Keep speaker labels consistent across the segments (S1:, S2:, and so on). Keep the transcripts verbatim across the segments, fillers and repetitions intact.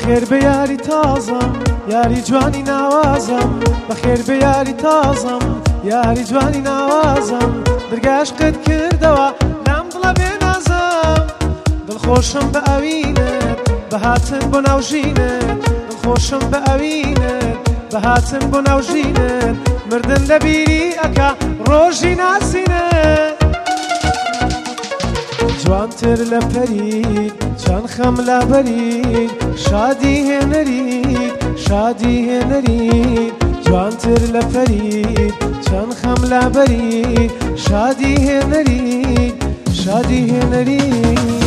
S1: بەخێر بە یاری تازەم یاری جوانی ناوازم بەخێر بە یاری تازەم یاری جوانی ناوازم دەرگاشقت کردەوە لام دڵە بێنازم دڵخۆشم بە ئەوینت بە هاتن بۆ ناوژینت دڵخۆشم بە ئەوینت بە هاتن بۆ ناوژینت مردن لە بیری ئەکا ڕۆژی ناسینت جوانتر لە پەرید چەند خەم لە بەرید شادی هێنەرید شادی هێنەرید جوانتر لە پەرید چەند خەم لە بەرید شادی هێنەرید شادی هێنەرید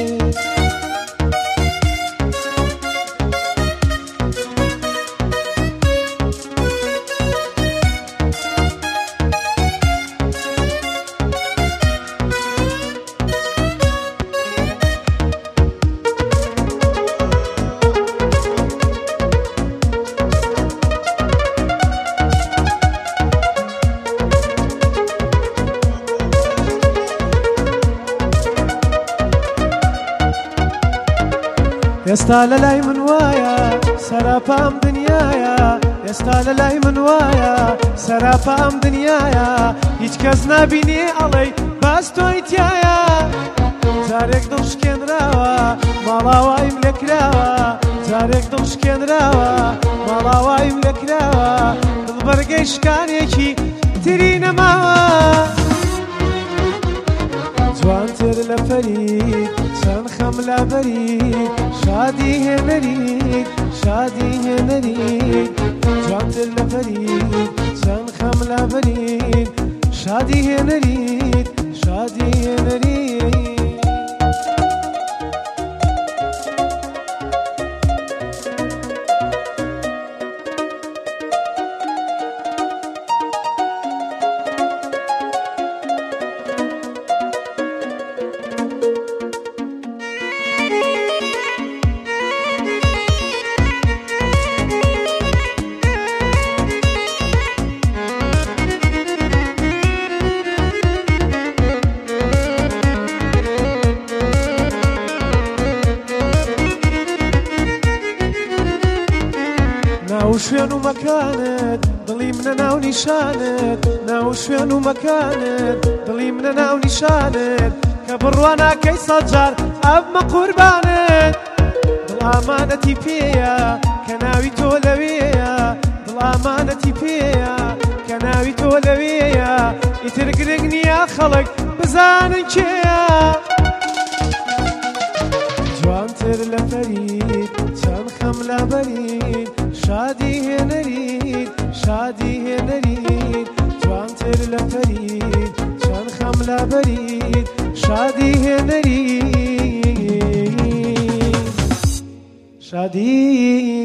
S1: ئێستا لە لای من وایە سەراپام دنیایە ئێستا لە لای من وایە سەراپام دنیایە هیچ کەس نابینێ ئەڵێی باس تۆی تایە جارێک دڵشکێنراوە ماڵاوایم لێکراوە جارێک دڵشکێنراوە ماڵاوایم لێکراوە دڵبەرگەی شکانێکی تری نەماوە جوانتر لە پەرید چەند خەم لە بەرید شادی هێنەرید شادی هێنەرید جوانتر لە پەرید چەند خەم لە بەرید شادی هێنەرید شادی هێنەرید ناو شوێن و مەکانت دڵی منە ناو نیشانت ناو شوێن و مەکانت دڵی منە ناو نیشانت کە بڕوا ناکەی سەد جار ئەبمە قوربانت دڵ ئامانەتی پێیە کە ناوی تۆ لەوەیە دڵ ئامانەتی پێیە کە ناوی تۆ لەوەیە ئیتر گرنگ نییە خەڵک بزانن کێیە جوانتر لە پەرید چەند خەم لە بەرید شادی هێنەرید شادی هێنەرید جوانتر لە پەرید چەند خەم لە بەرید شادی هێنەرید شادی